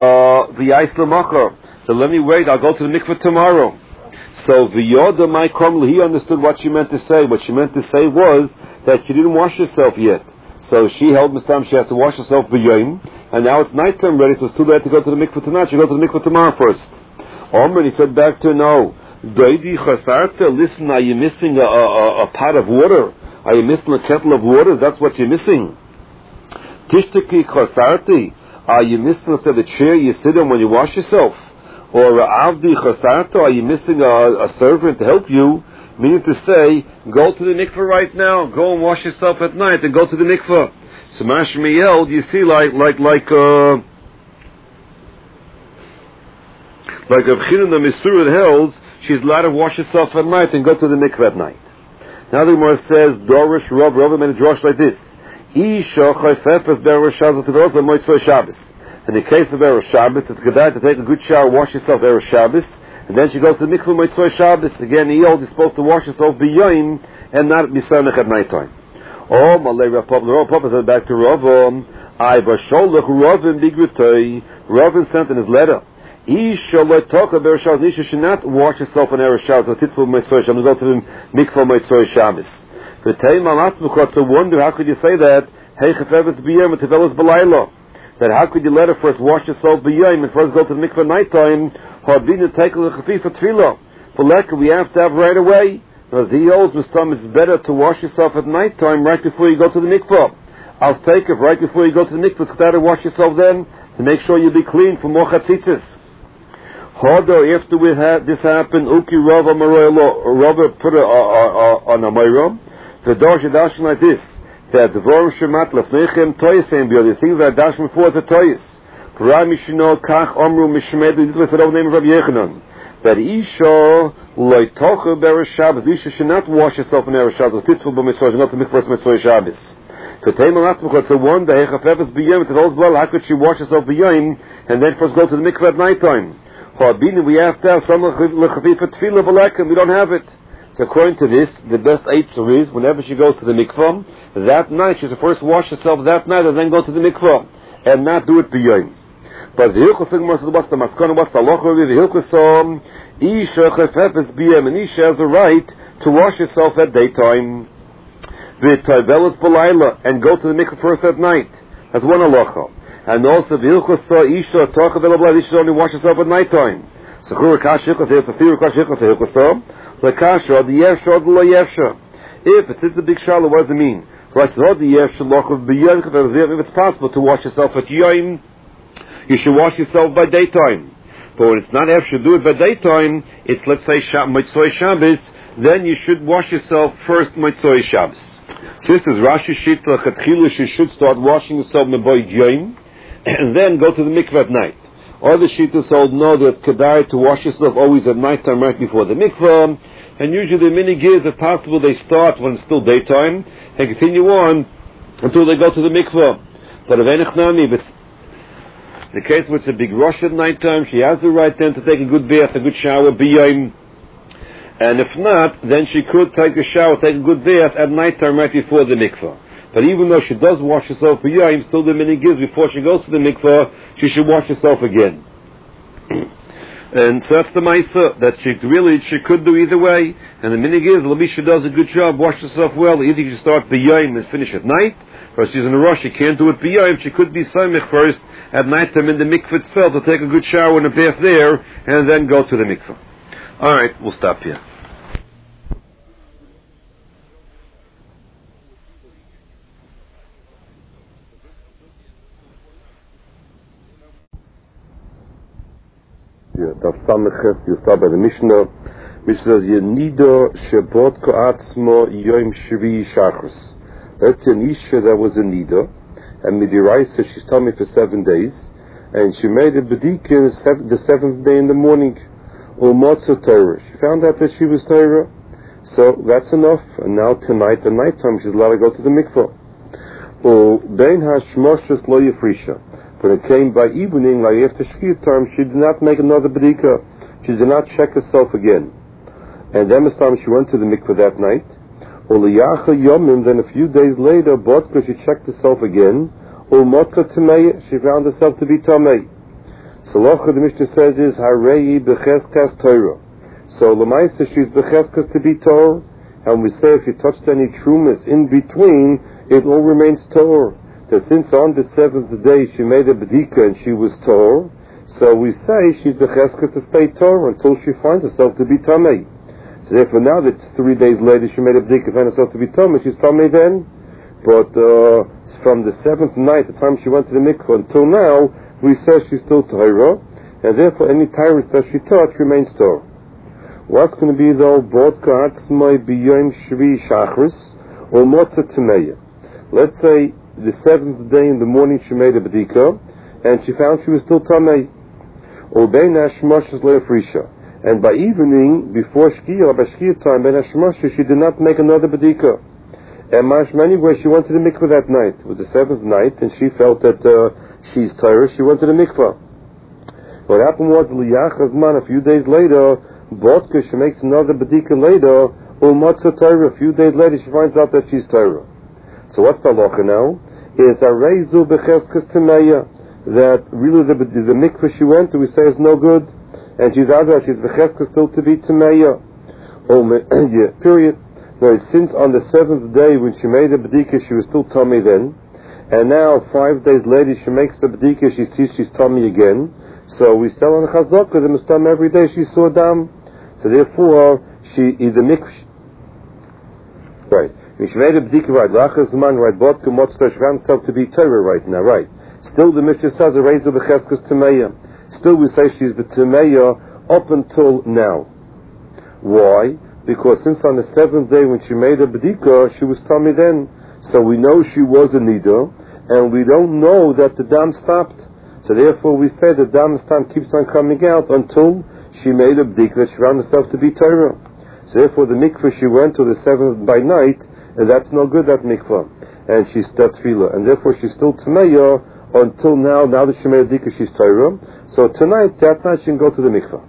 So let me wait, I'll go to the mikveh tomorrow. So V'yoda my kromel, he understood what she meant to say. What she meant to say was that she didn't wash herself yet. So she held Mistam, she has to wash herself b'yoyim, and now it's nighttime ready, so it's too late to go to the mikveh tonight. She go to the mikveh tomorrow first. Omer, he said back to her, no. Doidi chasarta, listen, are you missing a pot of water? Are you missing a kettle of water? That's what you're missing. Tishtaki chasarti, are you missing the chair you sit on when you wash yourself? Or avdi chasarta, are you missing a servant to help you? Meaning to say, go to the mikveh right now, go and wash yourself at night, and go to the mikveh. So Mashmi yelled, you see, like Rav Chinan the Misurat held, she's allowed to wash herself at night and go to the mikveh at night. Now the Gemara says, Dorish Rav made a drush like this. Isha chayfefes be'erev Shabbos teveros le'motzei Shabbos. In the case of erev Shabbos, it's good to take a good shower, wash yourself erev Shabbos, and then she goes to the mikveh motzei Shabbos. Again, the old is supposed to wash herself b'yoyim and not b'sanach at night time. Oh, Malay Rav Papa said back to Rav, I vasholach Ravin bigritoi. Ravin sent in his letter, Isha lo'tocha be'erev Shabbos. Isha should not wash herself on erev Shabbos. So titful motzei Shabbos. Go to the mikveh motzei Shabbos. V'tei malatzmukot. So wonder, how could you say that? Hey chafeves b'yom and tevelos b'layla. That how could you let her first wash yourself b'yom and first go to the mikveh nighttime? Harbina take a for tefillah. For lekka we have to have right away. Because he holds Mistam, it's better to wash yourself at nighttime right before you go to the mikveh. I'll take it right before you go to the mikveh. It's better to wash yourself then to make sure you'll be clean for more chatzitzis. Harder after we had this happen, Uki Rava Maroylo, Rava put it on a Mayram. The Dosh Dash like this. That the Vorim Shemat Lefnechem Toyes and the things that Dash before is a Toyes. Mishno Kach Omru Mishmedu, this was the name of Rabbi Yechanan. That Isha Loitocha Be'erev Shabbos. Isha should not wash herself in Erev Shabbos. Titzvah b'mitzvah, not to make first mitzvah Shabbos. So Teimal Atzmukot, so one day Hechafefes b'yom, it holds well, how could she wash herself b'yom and then first go to the mikveh at night time? Ha'abini, we have to have some l'chafif for tefillah v'lekem, we don't have it. So according to this, the best eitzur is, whenever she goes to the mikveh, that night, she should first wash herself that night and then go to the mikveh, and not do it b'yom. But the Hilchos what's the maskana, what's the halacha? The Hilchos Isha chafefes b'yom, and Isha has a right to wash herself at daytime. V'tayvelos b'layla, and go to the mikveh first at night. That's one halacha. And also the Hilchos Isha tocha v'lo Isha only wash herself at night time. So chur kash Hilchos, it's a theory kash Hilchos Hilchos l'kasha the yevsha the lo yevsha. If it's a big shala, what does it mean? If it's possible to wash yourself at yom, you should wash yourself by daytime. But when it's not after do it by daytime, it's let's say Motzei Shabbos, then you should wash yourself first Motzei Shabbos. So this is Rashi Shita Chatchilu, she should start washing yourself Meboy Yom, and then go to the mikveh at night. Other Shitas hold no, that Kedai to wash yourself always at night time right before the mikveh, and usually the many gears, if possible, they start when it's still daytime, and continue on until they go to the mikveh. But if Enechnami, but the case where it's a big rush at night time, she has the right then to take a good bath, a good shower, b'yom. And if not, then she could take a shower, take a good bath at night time right before the mikveh. But even though she does wash herself b'yom, still the many gives before she goes to the mikveh, she should wash herself again. And so that's the Maisa, that she could do either way. And the minig is, Lamisha does a good job, wash herself well. Either you start b'yom and finish at night, or she's in a rush, she can't do it b'yom. She could be samich first at night time in the mikveh itself to take a good shower and a bath there, and then go to the mikveh. Alright, we'll stop here. Daf Samechet, you start by the Mishnah. Mishnah says, Yenido Shebot Ko'atzmo Yom Shvi Shachris. That's an Isha that was a Nida, and Midiraisa, she's told me for 7 days, and she made a Bedika the 7th day in the morning. Umotza Torah. She found out that she was Torah. So that's enough. And now tonight, at night time, she's allowed to go to the mikveh. Bein hashmoshes lo yefrisha. When it came by evening, like after Shkir time, she did not make another bedika. She did not check herself again. And then this time she went to the mikveh that night. Uliyacha yomim, then a few days later, Botka, she checked herself again. Ulmotza tamei, she found herself to be tamei. So Locha, the Mishnah says, is Harei Becheskas Torah. So Lamaisa, she's Becheskas to be Torah, and we say if you touched any trumas in between, it all remains Torah. That since on the seventh day she made a Bedika and she was Torah, so we say she's Becheskas to stay Torah until she finds herself to be Tamei. So therefore now that 3 days later she made a Bedika and found herself to be Tamei, she's Tamei then. But from the seventh night, the time she went to the mikvah, until now, we say she's still Torah, and therefore any tyrants that she touched remains Torah. What's going to be though? Bodka Atzmai B'Yom Shvi Shachris or Motzah Tameya. Let's say the seventh day in the morning she made a Bedika, and she found she was still Tamei. Or Bein Hashmoshes Le'afrisha. And by evening, before Shkia, by Shkia time, Bein Hashmoshes, she did not make another Bedika. And anyway, she went to the mikvah that night. It was the seventh night, and she felt that she's Torah. She went to the mikvah. What happened was, Liyach Azman, a few days later, Bodka, she makes another Bedika later, Matzah Torah. A few days later, she finds out that she's Torah. So what's the halacha now? Is Areizu Becheskas Tameya, that really the mikvah she went to, we say is no good, and she's out there, she's Becheskas still to be Tameya. Period. No, since on the seventh day when she made a Bedika, she was still Tamei then, and now 5 days later she makes the Bedika, she sees she's Tamei again. So we sell on Chazaka the Mustam every day she saw Dam. So therefore she is a mikvah. Right. When she made a Bedika, right, Lachas man, right, Bodka Motzah, she found herself to be Torah right now, right. Still the Mishnah says Areizu Becheskas Tameya. Still we say she's Tameya up until now. Why? Because since on the seventh day when she made a Bedika, she was Tamei then. So we know she was a Nida, and we don't know that the Dam stopped. So therefore we say the Dam keeps on coming out until she made a Bedika that she found herself to be Torah. So therefore the mikvah she went to the seventh by night, and that's no good, that mikvah. And she's Tefillah. And therefore she's still Tameya until now that she made a Bedika, she's Torah. So that night she can go to the mikvah.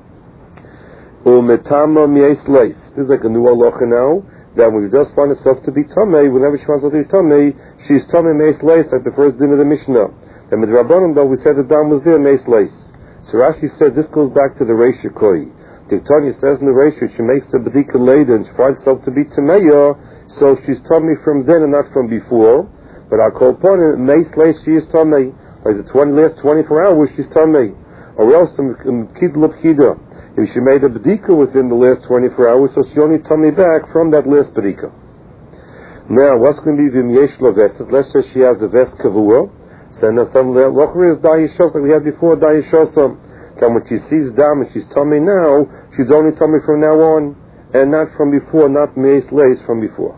This is like a new halacha now, that when she does find herself to be Tamei, whenever she finds herself to be Tamei, she's Tamei Meis Leis, like the first din of the Mishnah. And with Rabbanim, though, we said the Dam was there, Meis Leis. So Rashi said this goes back to the Reisha Koi. The Tanya says in the Reisha, she makes the Bedika later and she finds herself to be Tameya, so she's Tamei from then and not from before. But I'll call upon it, Meis Leis, she is Tamei. Like the last 24 hours, she's Tamei. Or else, Kidla Pkida. If she made a Bedika within the last 24 hours, so she only Tamei back from that last Bedika. Now, what's going to be the Yeshla Vesses? Let's say she has a Ves Kavua. So now some Lochri is Dayishos, like we had before, Dayishosam. And when she sees Dam and she's Tamei now, she's only Tamei from now on, and not from before, not Meis Leis from before.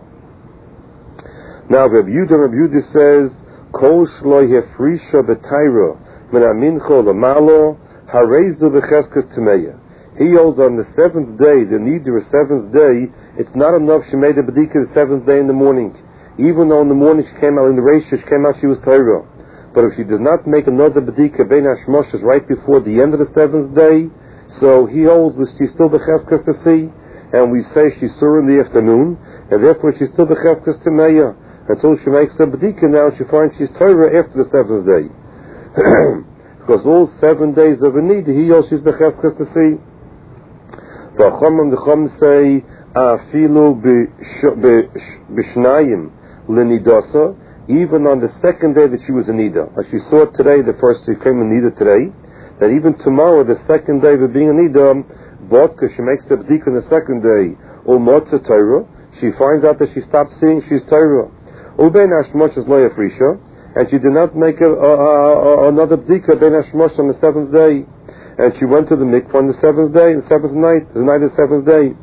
Now, Rabbi Yehuda says, Kol Shloi Hefrisha B'Taira, Min HaMincha L'Malo, Hareizu B'Cheskas Tameya. He holds on the seventh day, the Nidra seventh day, it's not enough she made a Bedika the seventh day in the morning. Even though in the morning she came out, in the Reisha she came out, she was Torah. But if she does not make another Bedika, Bein Hashmoshes, right before the end of the seventh day, so he holds that she's still Becheskas to see, and we say she's Surah in the afternoon, and therefore she's still Becheskas to Meya, until she makes a Bedika now, she finds she's Torah after the seventh day. Because all 7 days of a Nidra, he holds she's Becheskas to see. The Chum say, Afilu b'shnayim l'nidasa, even on the second day that she was a nida. As she saw today, the first she came a nida today, that even tomorrow, the second day of being a nida, Bodka, she makes the Bedika on the second day, or Motzah Torah, she finds out that she stopped seeing she's Torah. Ubein Hashmoshes lo yafrisha, and she did not make another Bedika, Bein Hashmosh on the seventh day. And she went to the mikvah on the seventh day, the seventh night, the night of the seventh day.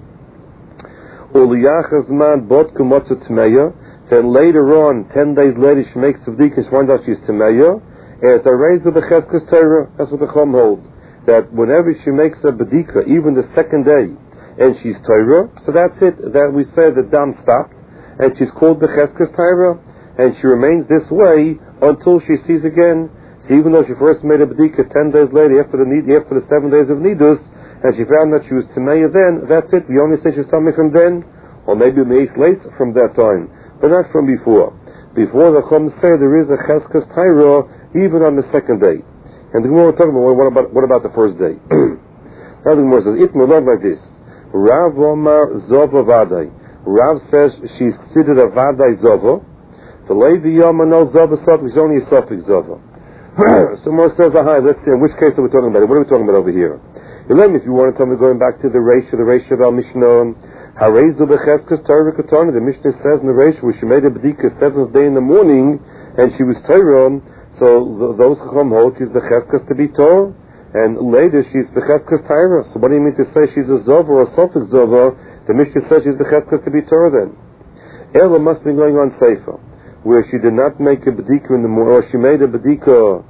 Then later on, 10 days later, she makes the Bedika and she finds out she's Tameya. As a Areizu B'Cheskas Torah, that's what the Chum hold. That whenever she makes a Bedika, even the second day, and she's Torah, so that's it. That we say the Dam stopped, and she's called B'Cheskas Torah, and she remains this way until she sees again. So even though she first made a Bedika 10 days later after the 7 days of Nidus, and she found that she was Tameya then, that's it. We only say she's Tamei from then, or maybe Meis Leis from that time, but not from before. Before the Chum say there is a Cheskas Torah even on the second day. And the Gemara talking about what about the first day? Now the Gemara says, it love like this. Rav Omar Zova Vadai. Rav says she's considered a Vadai Zova. The Levi Yoma no Zova Suffolk is only a Suffolk Zova. So Gemara says, let's see, in which case are we talking about? What are we talking about over here? If you want to tell me, going back to the Reisha of Al Mishnah, Harezu Becheskas Torah Katana, the Mishnah says in the Reisha where she made a B'dika 7th day in the morning and she was Torah, so those Chacham hold she's Becheskas to be Torah, and later she's Becheskas Torah. So what do you mean to say she's a Zova or a Sofik Zova? The Mishnah says she's Becheskas to be Torah then. Ella must be going on Sefer, where she did not make a B'dika in the morning, or she made a B'dika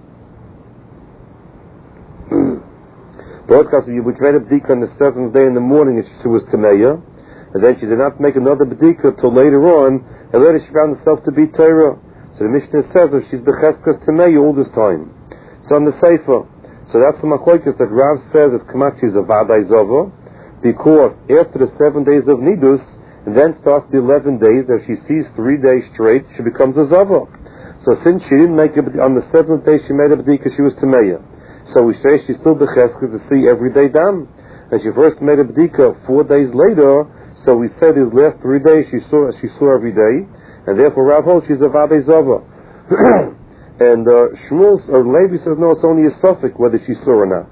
which made a b'dika on the 7th day in the morning and she was Tameya, and then she did not make another b'dika till later on, and later she found herself to be Torah. So the Mishnah says if she's Becheskas Tameya all this time. So on the Sefer, so that's the machlokes that Rav says that Kamat she's a Vadai Zova, because after the 7 days of Nidus, and then starts the 11 days, if she sees 3 days straight, she becomes a Zova. So since she didn't make it on the 7th day, she made a b'dika, she was Tameya. So we say she's still Becheskas to see every day dam. And she first made a B'dika 4 days later, so we said these last 3 days she saw every day, and therefore Rav holds she's a Vadei Zova. And Shmuel or Levi says no, it's only a suffix whether she saw or not.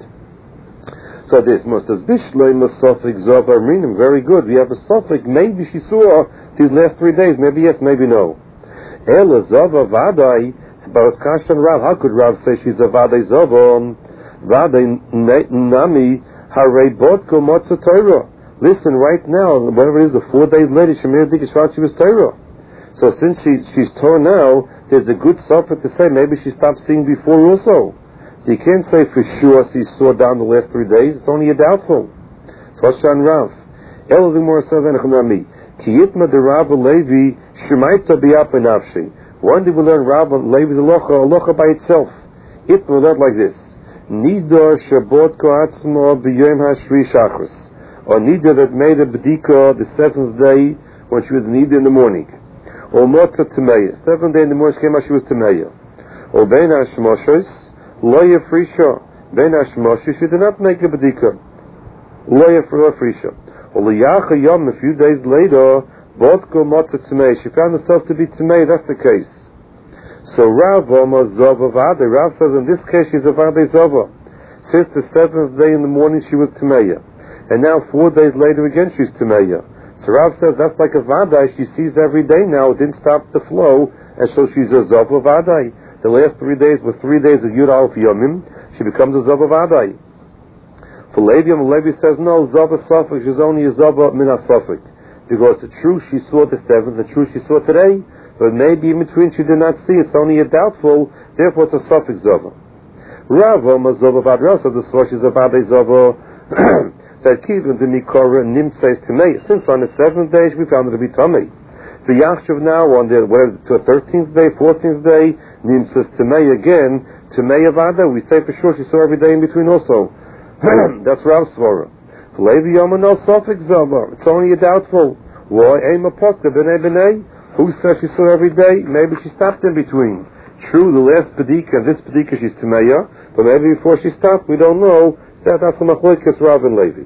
So this must as Bishleim a suffix Zova Rinim, very good. We have a suffix, maybe she saw these last 3 days, maybe yes, maybe no. Ela Zova Vadai. But as Kashtan Rav, how could Rav say she's a Vadei Zova? Vadei Nami Harei Botko Motza Torah. Listen, right now, whatever it is, the 4 days later, she made a b'dika she was Torah. So since she's Torah now, there's a good suffix to say maybe she stopped seeing before also. So you can't say for sure she saw down the last 3 days. It's only a doubtful. So Kashtan Rav. El Dimor Saven Nami Ki Yitma de Rav Levi Shemaita Bi'ap Nafshi. One day we learn Rav Levi's halacha by itself. It will learn like this: Nidor Shabbat Koatzma B'Yom Hashri Shachris, or Nidor that made a b'dika the 7th day when she was Nidor in the morning, or Motza Tameya, 7th day in the morning she came out she was Tameya, or Bein Hashmoshos Lo Yafrisha, Bein Hashmoshos she did not make a b'dika, Lo Yafrisha, or Liyacha Yom a few days later. Vodko Motza Tzmei. She found herself to be Tzmei, that's the case. So Rav Omar Zova Vadei. Rav says in this case she's a Vadei Zova. Since the 7th day in the morning she was Tmeya. And now 4 days later again she's Tmeya. So Rav says that's like a Vadei. She sees every day now. It didn't stop the flow. And so she's a Zova Vadei. The last 3 days were 3 days of Yud Aleph Yomim. She becomes a Zova Vadei. For Levi says no, Zova Suffolk. She's only a Zova Min HaSuffolk. Because the truth she saw the 7th, the truth she saw today, but maybe in between she did not see. It's only a doubtful, therefore it's a suffix Zova. Rav Omar Zova Vadra, so the source is a Vadei Zova, that Kivin to Mikora Nim says to me, since on the 7th day we found it to be Tomei. The Yachshav now on the 13th day, 14th day, Nim says to me again, to me Avada, we say for sure she saw every day in between also. That's Rav's Svara. Levi Yoma no suffix Zova. It's only a doubtful. Why? Ema Posta B'nei B'nei. Who says she saw every day? Maybe she stopped in between. True, the last B'dika, this B'dika she's Tameya, but maybe before she stopped, we don't know. That's the Machlokes Rav and Levi.